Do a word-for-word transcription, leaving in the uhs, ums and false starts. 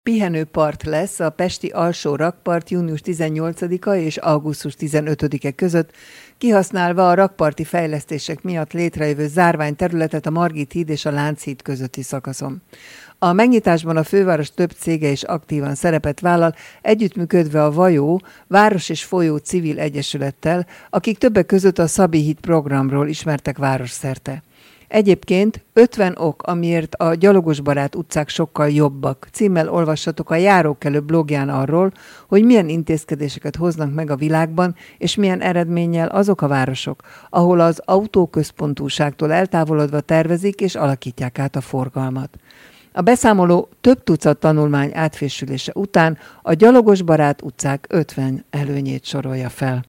Pihenőpart lesz a pesti alsó rakpart június tizennyolcadika és augusztus tizenötödike között, kihasználva a rakparti fejlesztések miatt létrejövő zárványterületet a Margit híd és a Lánchíd közötti szakaszon. A megnyitásban a főváros több cége is aktívan szerepet vállal, együttműködve a Vajó Város és Folyó Civil Egyesülettel, akik többek között a Szabi híd programról ismertek városszerte. Egyébként ötven ok, amiért a Gyalogosbarát utcák sokkal jobbak címmel olvassatok a Járókelő blogján arról, hogy milyen intézkedéseket hoznak meg a világban, és milyen eredménnyel azok a városok, ahol az autóközpontúságtól eltávolodva tervezik és alakítják át a forgalmat. A beszámoló több tucat tanulmány átfésülése után a Gyalogosbarát utcák ötven előnyét sorolja fel.